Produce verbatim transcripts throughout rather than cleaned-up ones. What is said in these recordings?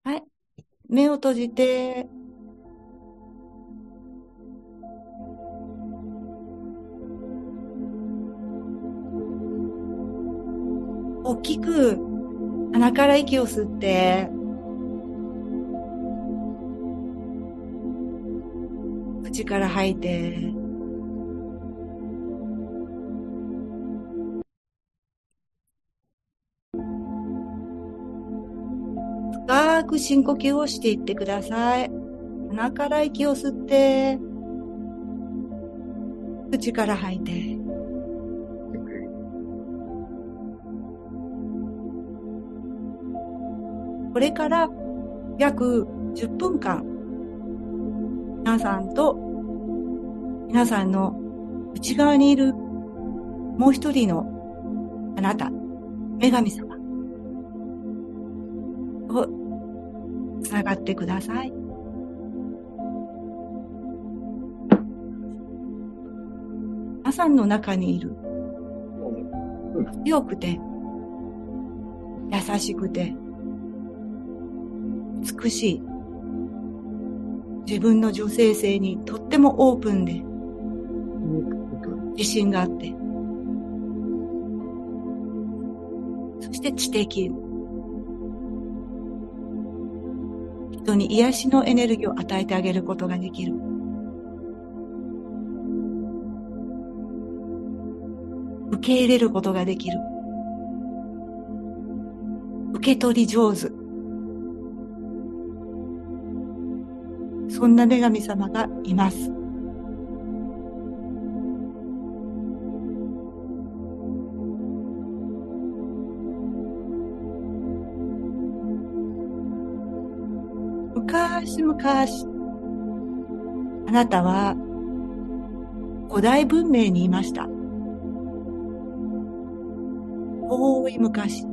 はい。目を閉じて、大きく鼻から息を吸って、口から吐いて、深く深呼吸をしていってください。鼻から息を吸って、口から吐いて、これから約じゅっぷんかん、皆さんと、皆さんの内側にいるもう一人のあなた、女神様とつながってください。皆さんの中にいる強くて優しくて美しい自分の女性性にとってもオープンで自信があって、そして知的、人に癒しのエネルギーを与えてあげることができる。受け入れることができる。受け取り上手。そんな女神様がいます。昔々、あなたは古代文明にいました。遠い昔。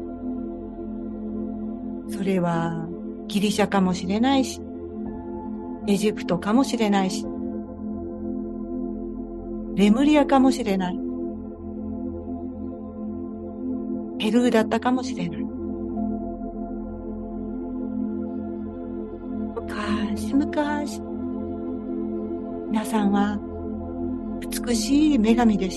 それはギリシャかもしれないし、エジプトかもしれないし、レムリアかもしれない。ペルーだったかもしれない。昔々、皆さんは美しい女神でした。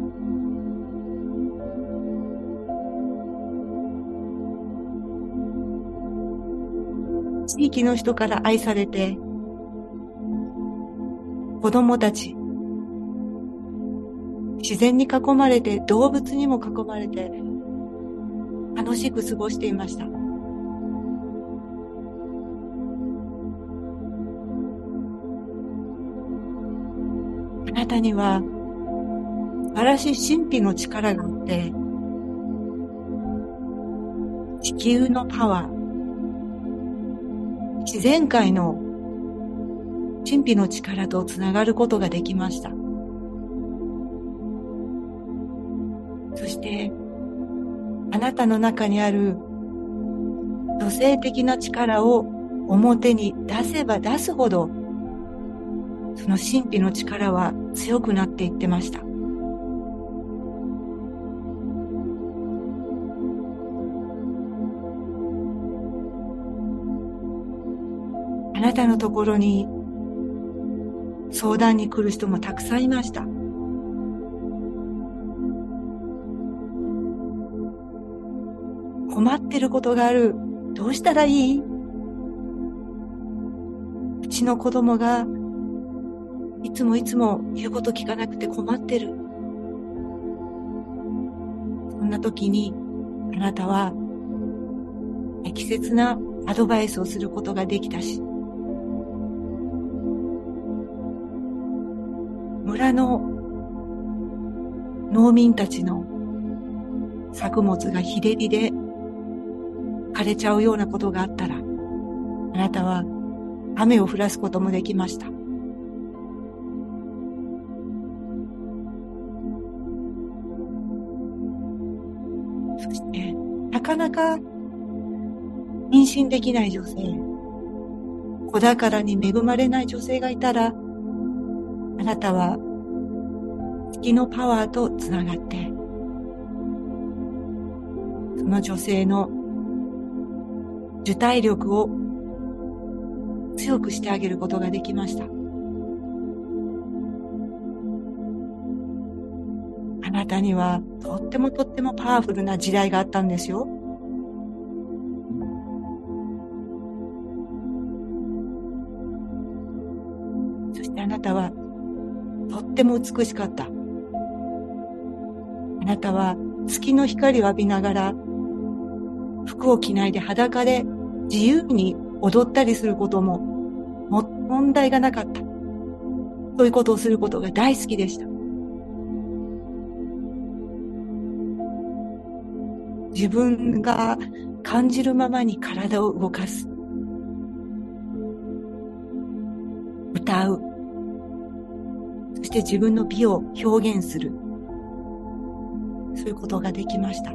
地域の人から愛されて、子供たち、自然に囲まれて、動物にも囲まれて、楽しく過ごしていました。あなたには素晴らしい神秘の力があって、地球のパワー、自然界の神秘の力とつながることができました。そしてあなたの中にある女性的な力を表に出せば出すほど、その神秘の力は強くなっていってました。あなたのところに相談に来る人もたくさんいました。困ってることがある。どうしたらいい？うちの子供がいつもいつも言うこと聞かなくて困ってる。そんな時にあなたは適切なアドバイスをすることができたし、村の農民たちの作物が日照りで枯れちゃうようなことがあったら、あなたは雨を降らすこともできました。そしてなかなか妊娠できない女性、子宝に恵まれない女性がいたら、あなたは月のパワーとつながって、その女性の受胎力を強くしてあげることができました。あなたにはとってもとってもパワフルな時代があったんですよ。そしてあなたはとっても美しかった。あなたは月の光を浴びながら服を着ないで裸で自由に踊ったりすることもも問題がなかった。そういうことをすることが大好きでした。自分が感じるままに体を動かす。歌う。そして自分の美を表現する。そういうことができました。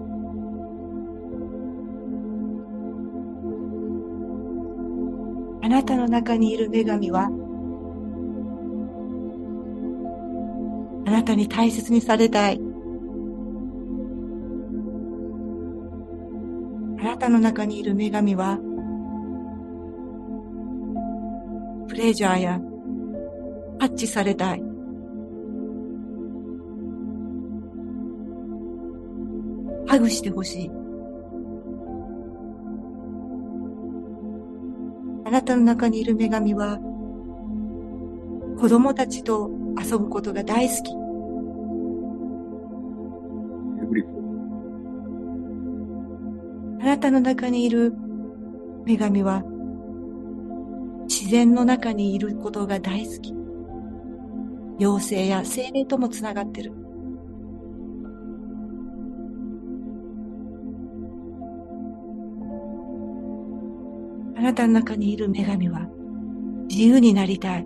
あなたの中にいる女神は、あなたに大切にされたい。あなたの中にいる女神は、プレジャーやタッチされたい。ハグしてほしい。あなたの中にいる女神は、子供たちと遊ぶことが大好き。あなたの中にいる女神は、自然の中にいることが大好き。妖精や精霊ともつながってる。あなたの中にいる女神は、自由になりたい。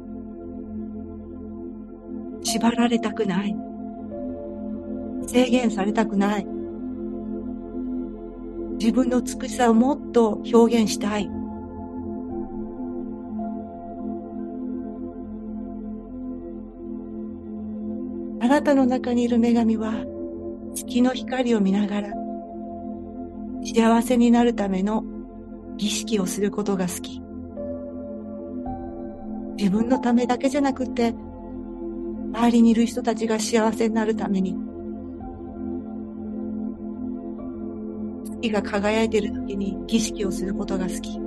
縛られたくない。制限されたくない。自分の美しさをもっと表現したい。あなたの中にいる女神は、月の光を見ながら、幸せになるための儀式をすることが好き。自分のためだけじゃなくて、周りにいる人たちが幸せになるために、月が輝いている時に儀式をすることが好き。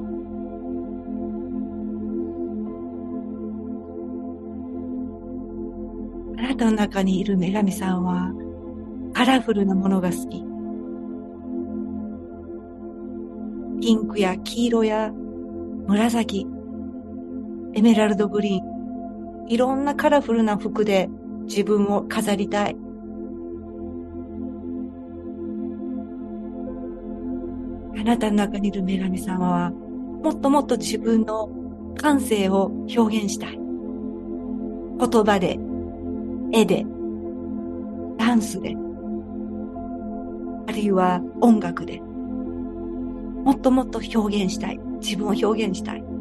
あなたの中にいる女神さんは、カラフルなものが好き。ピンクや黄色や紫、エメラルドグリーン、いろんなカラフルな服で自分を飾りたい。あなたの中にいる女神様は、もっともっと自分の感性を表現したい。言葉で、絵で、ダンスで、あるいは音楽で、もっともっと表現したい。自分を表現したい。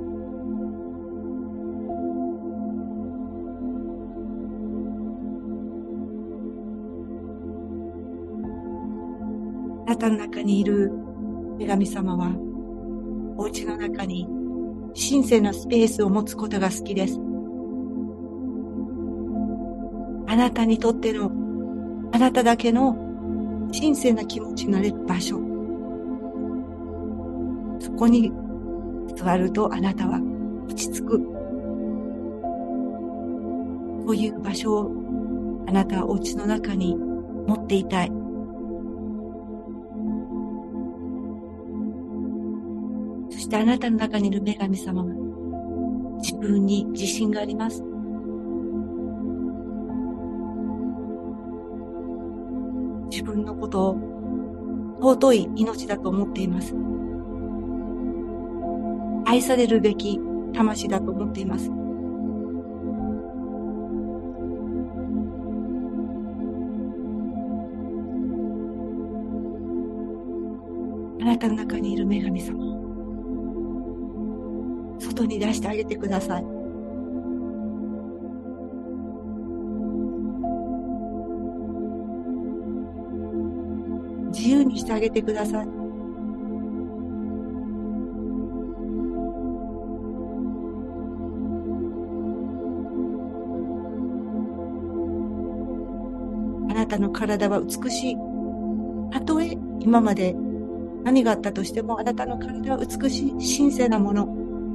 あなたの中にいる女神様は、お家の中に神聖なスペースを持つことが好きです。あなたにとっての、あなただけの神聖な気持ちになれる場所。そこに座るとあなたは落ち着く。そういう場所をあなたはお家の中に持っていたい。そしてあなたの中にいる女神様は自分に自信があります。自分のことを尊い命だと思っています。愛されるべき魂だと思っています。あなたの中にいる女神様を外に出してあげてください。自由にしてあげてください。 たの体は美しい。たとえ今まで何があったとしても、あなたの体は美しい、神聖なもの。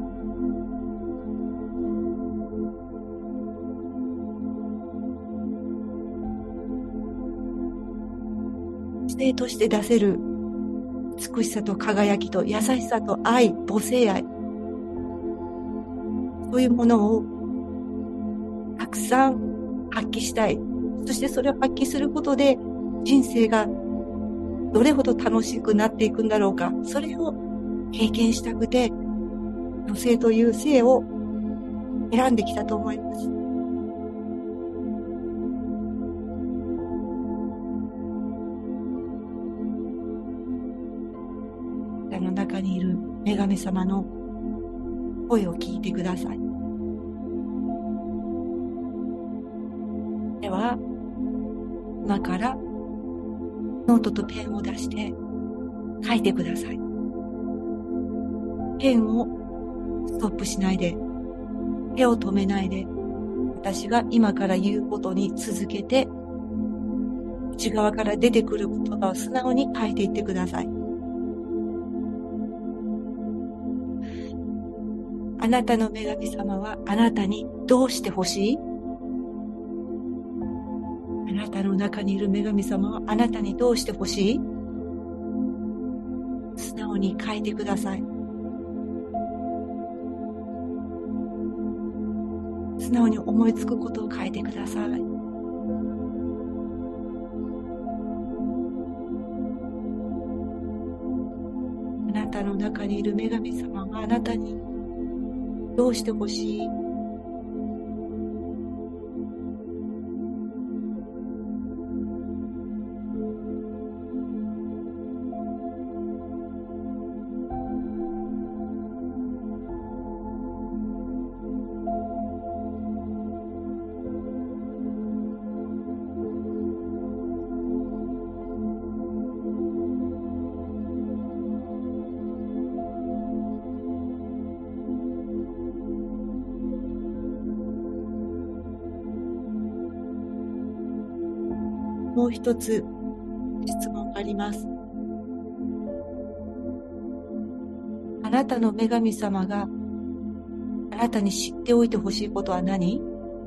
姿勢として出せる美しさと輝きと優しさと愛、母性愛。そういうものをたくさん発揮したい。そしてそれを発揮することで人生がどれほど楽しくなっていくんだろうか。それを経験したくて、女性という性を選んできたと思います。あなたの中にいる女神様の声を聞いてください。では、今からノートとペンを出して書いてください。ペンをストップしないで、手を止めないで、私が今から言うことに続けて、内側から出てくる言葉を素直に書いていってください。あなたの女神様はあなたにどうしてほしい？あなたの中にいる女神様はあなたにどうしてほしい？素直に書いてください。素直に思いつくことを書いてください。あなたの中にいる女神様があなたにどうしてほしい？もう一つ質問があります。あなたの女神様があなたに知っておいてほしいことは何？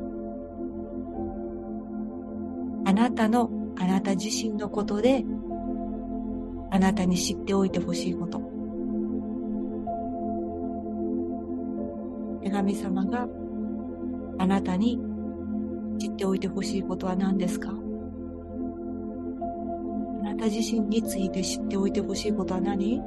あなたのあなた自身のことであなたに知っておいてほしいこと。女神様があなたに知っておいてほしいことは何ですか？あなた自身について知っておいてほしいことは何？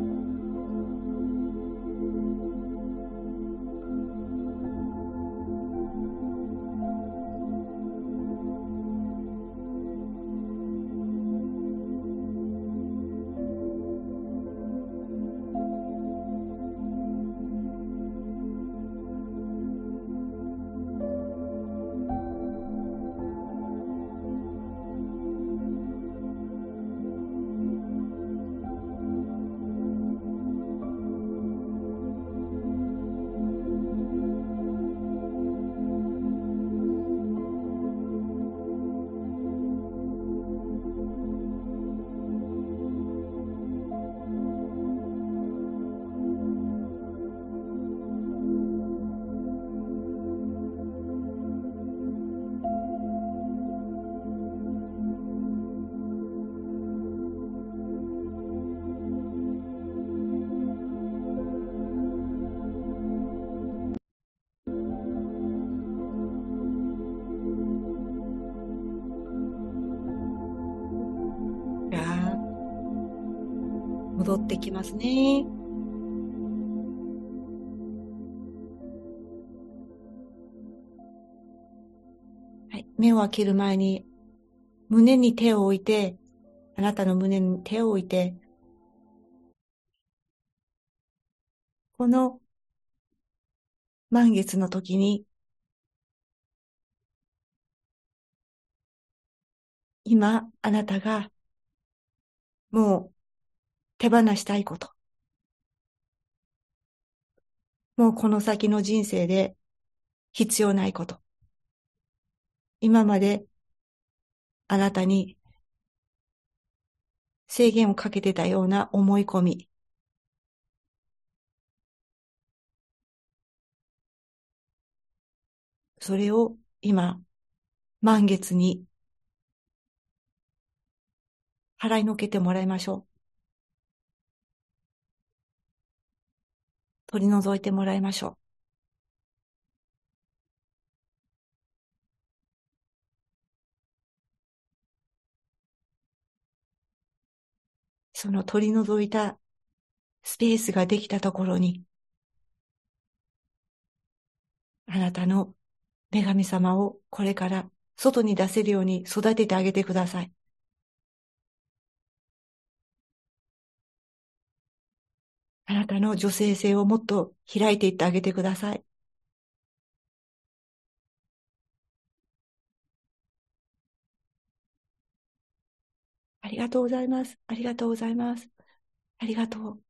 戻ってきますね。はい、目を開ける前に胸に手を置いて、あなたの胸に手を置いて、この満月の時に今あなたがもう手放したいこと、もうこの先の人生で必要ないこと、今まであなたに制限をかけてたような思い込み、それを今、満月に払いのけてもらいましょう。取り除いてもらいましょう。その取り除いたスペースができたところに、あなたの女神様をこれから外に出せるように育ててあげてください。あなたの女性性をもっと開いていってあげてください。ありがとうございます。ありがとうございます。ありがとう。